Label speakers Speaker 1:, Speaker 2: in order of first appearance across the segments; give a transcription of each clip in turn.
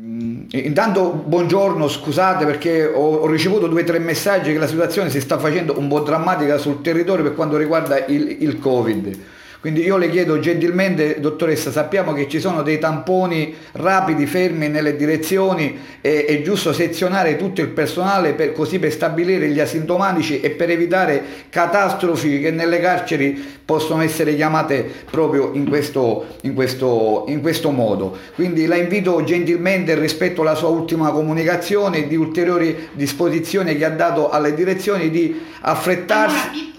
Speaker 1: Intanto buongiorno, scusate perché ho ricevuto 2 o 3 messaggi che la situazione si sta facendo un po' drammatica sul territorio per quanto riguarda il Covid. Quindi io le chiedo gentilmente, dottoressa, sappiamo che ci sono dei tamponi rapidi fermi nelle direzioni, è giusto sezionare tutto il personale così per stabilire gli asintomatici e per evitare catastrofi che nelle carceri possono essere chiamate proprio in questo modo. Quindi la invito gentilmente rispetto alla sua ultima comunicazione e di ulteriori disposizioni che ha dato alle direzioni di affrettarsi.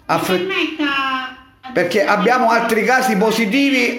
Speaker 1: Perché abbiamo altri casi positivi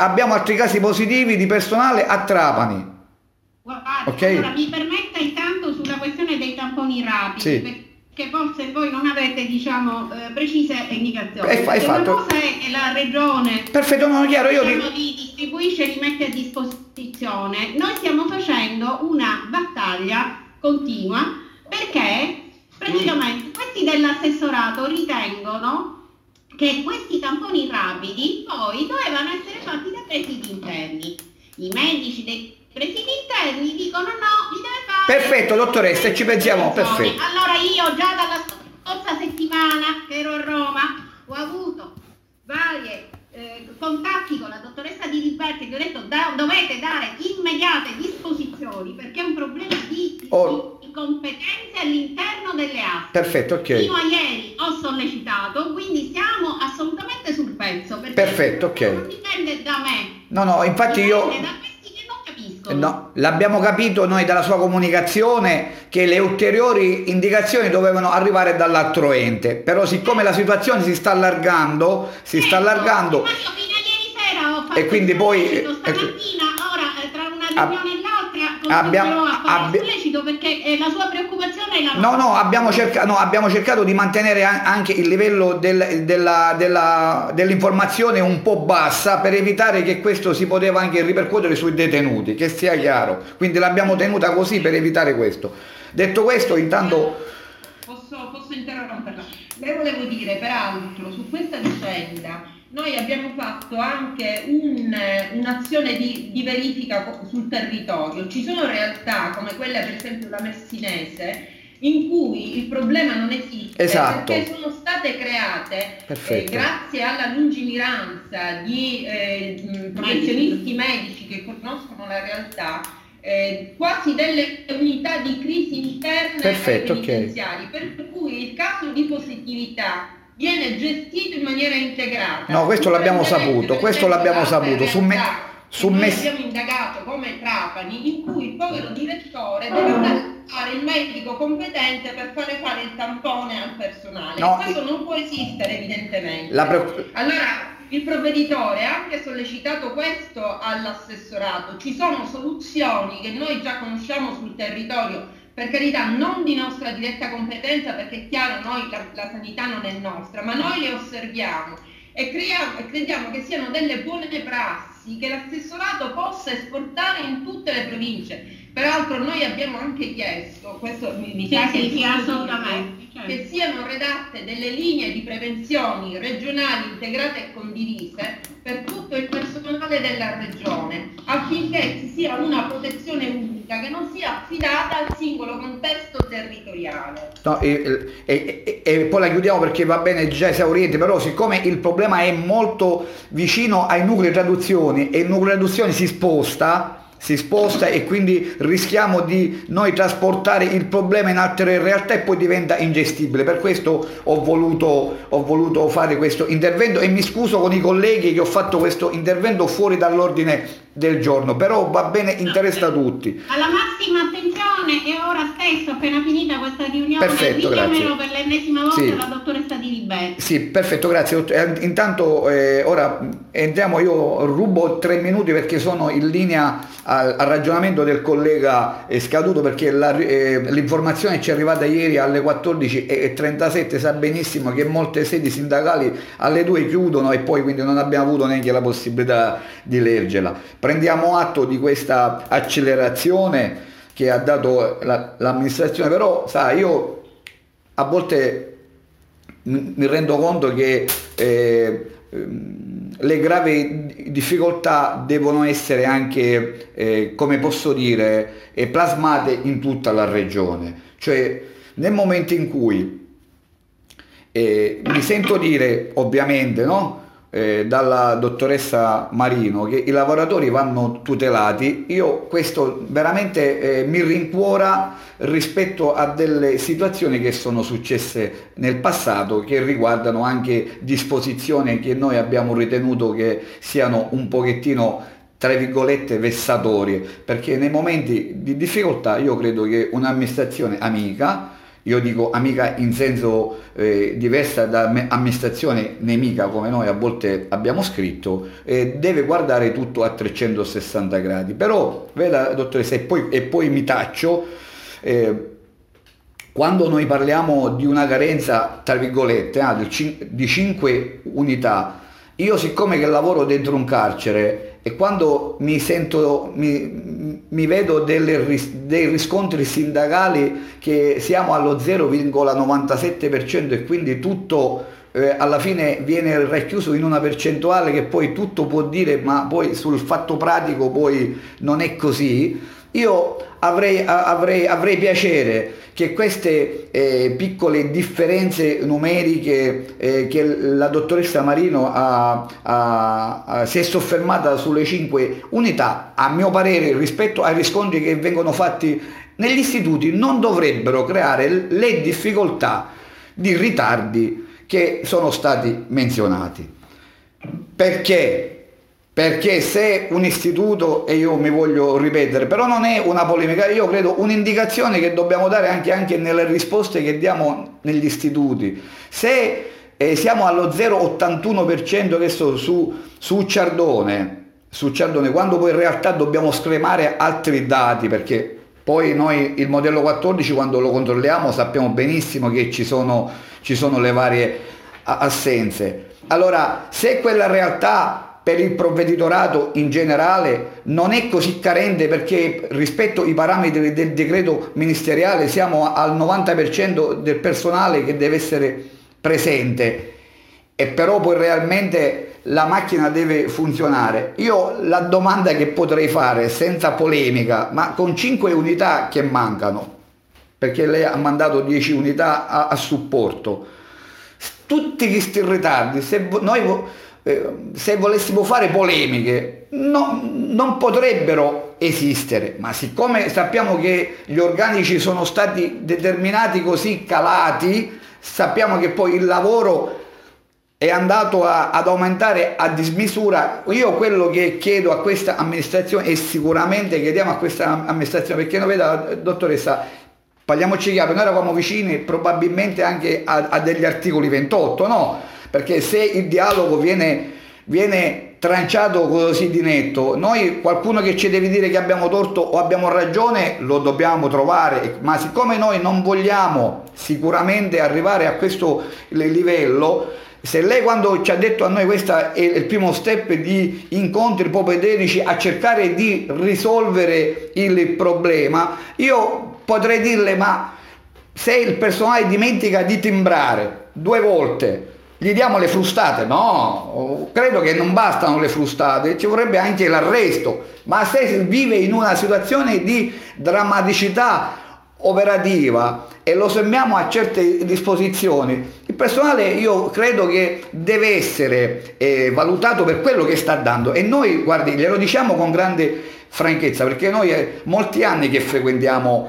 Speaker 1: di personale a Trapani.
Speaker 2: Guarda,
Speaker 1: Okay?
Speaker 2: allora mi permetta intanto sulla questione dei tamponi rapidi,
Speaker 1: Sì.
Speaker 2: perché forse voi non avete, diciamo, precise indicazioni.
Speaker 1: È
Speaker 2: Perché una
Speaker 1: fatto.
Speaker 2: cosa è che la regione
Speaker 1: Perfetto, non è chiaro,
Speaker 2: li distribuisce e li mette a disposizione. Noi stiamo facendo una battaglia continua perché praticamente questi dell'assessorato ritengono che questi tamponi rapidi poi dovevano essere fatti da presidi interni. I medici dei presidi interni dicono no, li deve fare.
Speaker 1: Perfetto, dottoressa, ci pensiamo, perfetto.
Speaker 2: Allora io già dalla scorsa settimana che ero a Roma ho avuto vari contatti con la dottoressa Di Liberti, che ho detto dovete dare immediate disposizioni perché è un problema di competenze all'interno delle ASL.
Speaker 1: Perfetto, ok.
Speaker 2: Fino a ieri ho sollecitato, quindi siamo assolutamente sul pezzo.
Speaker 1: Perfetto, ok.
Speaker 2: Non dipende da me.
Speaker 1: No, infatti io...
Speaker 2: Dipende da questi che non capiscono.
Speaker 1: No, l'abbiamo capito noi dalla sua comunicazione che le ulteriori indicazioni dovevano arrivare dall'altro ente, però siccome la situazione si sta allargando,
Speaker 2: Ma io fino a ieri sera ho fatto
Speaker 1: e quindi poi
Speaker 2: stamattina, ora tra una riunione e l'altra continuerò a fare sollecito perché la sua preoccupazione è la nostra.
Speaker 1: No, abbiamo cercato di mantenere anche il livello dell'informazione un po' bassa per evitare che questo si poteva anche ripercuotere sui detenuti, che sia chiaro. Quindi l'abbiamo tenuta così per evitare questo. Detto questo, intanto...
Speaker 3: Posso interromperla? Le volevo dire, peraltro, su questa vicenda noi abbiamo fatto anche un'azione di verifica sul territorio. Ci sono realtà come quella, per esempio, la Messinese, in cui il problema non esiste,
Speaker 1: esatto,
Speaker 3: perché sono state create grazie alla lungimiranza di professionisti medici che conoscono la realtà, quasi delle unità di crisi interne ai penitenziari, per cui il caso di positività viene gestito in maniera integrata.
Speaker 1: No, questo l'abbiamo saputo,
Speaker 3: Noi abbiamo indagato come Trapani, in cui il povero direttore deve fare il medico competente per fare il tampone al personale.
Speaker 1: No,
Speaker 3: questo non può esistere evidentemente. Allora il provveditore ha anche sollecitato questo all'assessorato. Ci sono soluzioni che noi già conosciamo sul territorio, per carità non di nostra diretta competenza, perché è chiaro, noi la sanità non è nostra, ma noi le osserviamo e crediamo che siano delle buone prassi che l'assessorato possa esportare in tutte le province. Peraltro noi abbiamo anche chiesto, questo mi sa che
Speaker 2: sì, assolutamente,
Speaker 3: che siano redatte delle linee di prevenzioni regionali integrate e condivise per tutto il personale della regione, affinché ci sia una protezione unica che non sia affidata al singolo contesto territoriale.
Speaker 1: No, e poi la chiudiamo perché va bene già esauriente, però siccome il problema è molto vicino ai nuclei di traduzione e il nucleo di traduzione si sposta e quindi rischiamo di noi trasportare il problema in altre realtà e poi diventa ingestibile. Per questo ho voluto fare questo intervento e mi scuso con i colleghi che ho fatto questo intervento fuori dall'ordine del giorno, però va bene, interessa a tutti.
Speaker 2: Alla massima attenzione, e ora stesso, appena finita questa riunione,
Speaker 1: perfetto,
Speaker 2: richiamerò per l'ennesima volta la dottoressa Di Liberti.
Speaker 1: Sì, perfetto, grazie. Intanto ora entriamo, io rubo 3 minuti perché sono in linea al ragionamento del collega Scaduto, perché l'informazione ci è arrivata ieri alle 14:37, sa benissimo che molte sedi sindacali alle 2 chiudono e poi quindi non abbiamo avuto neanche la possibilità di leggerla. Prendiamo atto di questa accelerazione che ha dato l'amministrazione, però sa, io a volte mi rendo conto che le gravi difficoltà devono essere anche, come posso dire, plasmate in tutta la regione. Cioè, nel momento in cui mi sento dire, ovviamente, no? Dalla dottoressa Marino, che i lavoratori vanno tutelati, io questo veramente mi rincuora rispetto a delle situazioni che sono successe nel passato, che riguardano anche disposizioni che noi abbiamo ritenuto che siano un pochettino, tra virgolette, vessatorie, perché nei momenti di difficoltà io credo che un'amministrazione amica, io dico amica in senso diversa da amministrazione nemica, come noi a volte abbiamo scritto, deve guardare tutto a 360 gradi. Però, veda dottoressa, e poi mi taccio, quando noi parliamo di una carenza, tra virgolette, di 5 unità, io siccome che lavoro dentro un carcere, e quando mi vedo dei riscontri sindacali che siamo allo 0,97% e quindi tutto alla fine viene racchiuso in una percentuale che poi tutto può dire, ma poi sul fatto pratico poi non è così, io avrei piacere che queste piccole differenze numeriche che la dottoressa Marino si è soffermata sulle 5 unità, a mio parere, rispetto ai riscontri che vengono fatti negli istituti, non dovrebbero creare le difficoltà di ritardi che sono stati menzionati. Perché? Perché se un istituto, e io mi voglio ripetere, però non è una polemica, io credo un'indicazione che dobbiamo dare anche nelle risposte che diamo negli istituti. Se siamo allo 0,81% adesso su Ciardone, quando poi in realtà dobbiamo scremare altri dati, perché poi noi il modello 14 quando lo controlliamo sappiamo benissimo che ci sono le varie assenze. Allora, se quella realtà per il provveditorato in generale non è così carente, perché rispetto ai parametri del decreto ministeriale siamo al 90% del personale che deve essere presente, e però poi realmente la macchina deve funzionare. Io la domanda che potrei fare senza polemica, ma con 5 unità che mancano, perché lei ha mandato 10 unità a supporto, tutti questi ritardi, se volessimo fare polemiche, non potrebbero esistere, ma siccome sappiamo che gli organici sono stati determinati così calati, sappiamo che poi il lavoro è andato ad aumentare a dismisura. Io quello che chiedo a questa amministrazione, e sicuramente chiediamo a questa amministrazione, perché non veda dottoressa, parliamoci chiaro, noi eravamo vicini probabilmente anche a degli articoli 28, no? Perché se il dialogo viene tranciato così di netto, noi qualcuno che ci deve dire che abbiamo torto o abbiamo ragione lo dobbiamo trovare, ma siccome noi non vogliamo sicuramente arrivare a questo livello, se lei quando ci ha detto a noi questo è il primo step di incontri propedeutici a cercare di risolvere il problema, io potrei dirle, ma se il personale dimentica di timbrare 2 volte, gli diamo le frustate? No, credo che non bastano le frustate, ci vorrebbe anche l'arresto. Ma se vive in una situazione di drammaticità operativa e lo sommiamo a certe disposizioni, il personale io credo che deve essere valutato per quello che sta dando. E noi, guardi, glielo diciamo con grande franchezza, perché noi è molti anni che frequentiamo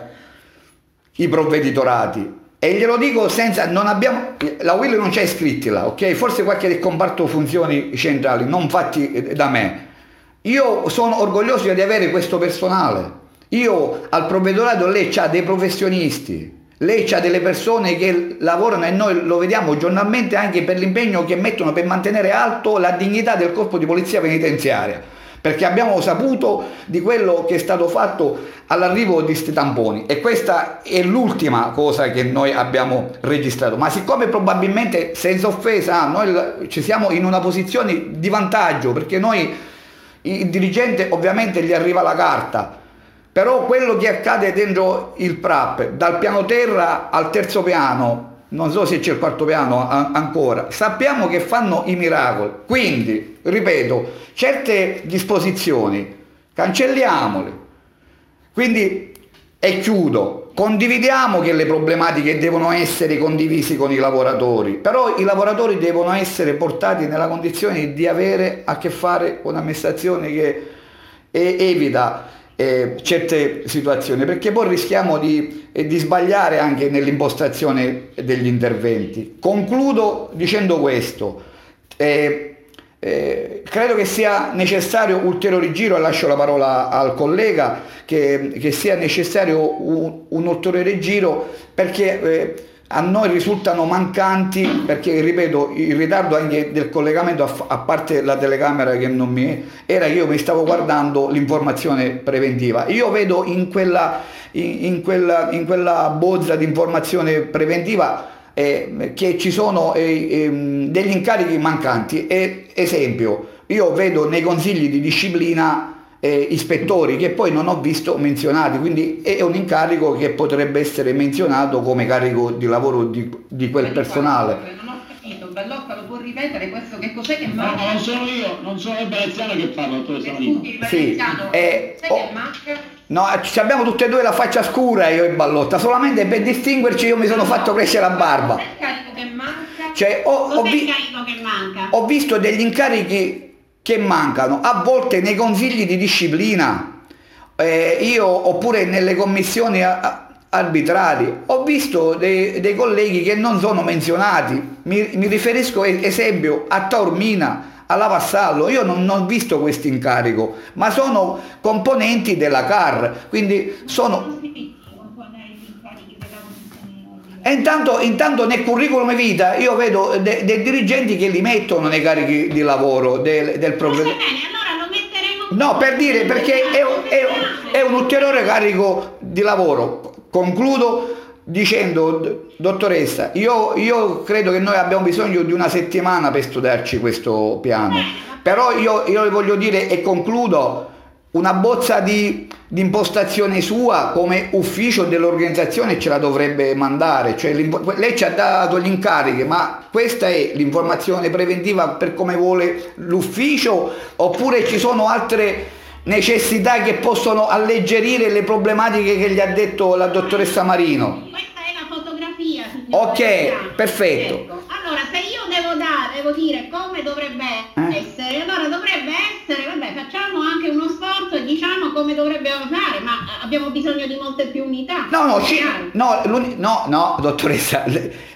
Speaker 1: i provveditorati. E glielo dico senza, non abbiamo, la Will non c'è iscritti là, ok? Forse qualche del comparto funzioni centrali, non fatti da me. Io sono orgoglioso di avere questo personale. Io al provveditorato, lei c'ha dei professionisti, lei c'ha delle persone che lavorano, e noi lo vediamo giornalmente anche per l'impegno che mettono per mantenere alto la dignità del corpo di polizia penitenziaria. Perché abbiamo saputo di quello che è stato fatto all'arrivo di questi tamponi, e questa è l'ultima cosa che noi abbiamo registrato. Ma siccome probabilmente, senza offesa, noi ci siamo in una posizione di vantaggio, perché noi, il dirigente ovviamente gli arriva la carta, però quello che accade dentro il PRAP, dal piano terra al terzo piano, non so se c'è il quarto piano ancora, sappiamo che fanno i miracoli, quindi, ripeto, certe disposizioni cancelliamole, quindi, e chiudo, condividiamo che le problematiche devono essere condivise con i lavoratori, però i lavoratori devono essere portati nella condizione di avere a che fare con un'amministrazione che evita certe situazioni, perché poi rischiamo di sbagliare anche nell'impostazione degli interventi. Concludo dicendo questo, credo che sia necessario ulteriore giro, e lascio la parola al collega, che sia necessario un ulteriore giro, perché a noi risultano mancanti, perché ripeto, il ritardo anche del collegamento, a parte la telecamera che non era, che io mi stavo guardando l'informazione preventiva. Io vedo in quella bozza di informazione preventiva che ci sono degli incarichi mancanti. Esempio, io vedo nei consigli di disciplina ispettori che poi non ho visto menzionati, quindi è un incarico che potrebbe essere menzionato come carico di lavoro di quel personale.
Speaker 3: Non ho capito, Bellotta, lo può ripetere questo? Che cos'è che manca?
Speaker 4: No, non sono io, non sono il veneziano che parlo, dottore Samarino.
Speaker 1: Sì,
Speaker 3: che manca?
Speaker 1: No, abbiamo tutte e due la faccia scura, io e Ballotta, solamente per distinguerci io mi sono fatto crescere la barba.
Speaker 3: Cos'è il carico che manca?
Speaker 1: Cioè, ho visto degli incarichi che mancano, a volte nei consigli di disciplina, oppure nelle commissioni arbitrali, ho visto dei colleghi che non sono menzionati, mi riferisco esempio a Taormina, alla Vassallo. Io non ho visto questo incarico, ma sono componenti della CAR, quindi sono... E intanto nel curriculum vita io vedo dei dirigenti che li mettono nei carichi di lavoro del provvedimento.
Speaker 2: Allora lo metteremo.
Speaker 1: No, per dire, perché è un ulteriore carico di lavoro. Concludo dicendo, dottoressa, io credo che noi abbiamo bisogno di una settimana per studiarci questo piano. Però io le voglio dire, e concludo, una bozza di impostazione sua come ufficio dell'organizzazione ce la dovrebbe mandare, cioè lei ci ha dato gli incarichi, ma questa è l'informazione preventiva per come vuole l'ufficio, oppure ci sono altre necessità che possono alleggerire le problematiche che gli ha detto la dottoressa Marino?
Speaker 2: Questa è la fotografia.
Speaker 1: Ok, perfetto.
Speaker 2: Ecco. Allora, se io devo dire come dovrebbe essere, allora dovrebbe essere, vabbè, facciamo anche uno sforzo e diciamo come dovrebbe fare, ma abbiamo bisogno di molte più unità.
Speaker 1: No, dottoressa,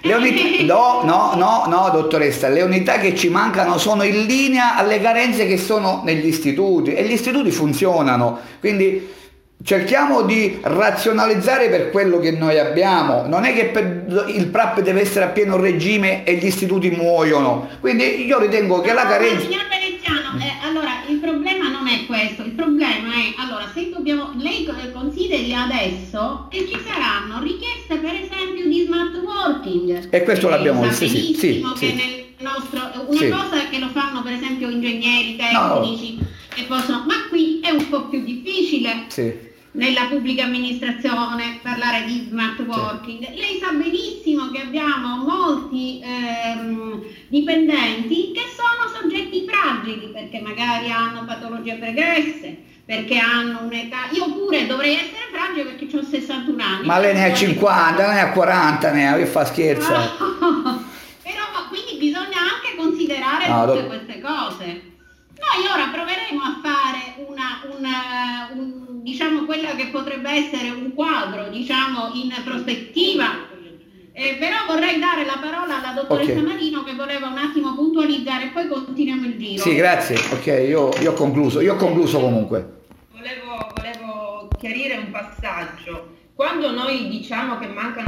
Speaker 1: dottoressa, le unità che ci mancano sono in linea alle carenze che sono negli istituti, e gli istituti funzionano, quindi cerchiamo di razionalizzare per quello che noi abbiamo. Non è che il PRAP deve essere a pieno regime e gli istituti muoiono, quindi io ritengo che la carenza...
Speaker 2: Signor Veneziano, allora il problema non è questo, il problema è, allora, se lei consideri adesso che ci saranno richieste per esempio di smart working,
Speaker 1: e questo l'abbiamo visto, sì.
Speaker 2: Nel nostro, cosa che lo fanno per esempio ingegneri, tecnici, che possono, ma qui è un po' più difficile. Nella pubblica amministrazione parlare di smart working. Lei sa benissimo che abbiamo molti dipendenti che sono soggetti fragili, perché magari hanno patologie pregresse, perché hanno un'età. Io pure dovrei essere fragile perché ho 61 anni.
Speaker 1: Ma lei ne ha 50, lei ne ha 40, che fa scherzo.
Speaker 2: Però quindi bisogna anche considerare tutte queste cose. Noi ora proveremo a fare diciamo quella che potrebbe essere un quadro, diciamo, in prospettiva, però vorrei dare la parola alla dottoressa Marino, che voleva un attimo puntualizzare, e poi continuiamo il giro.
Speaker 1: Sì, grazie. Ok, io ho concluso comunque.
Speaker 3: Volevo chiarire un passaggio. Quando noi diciamo che mancano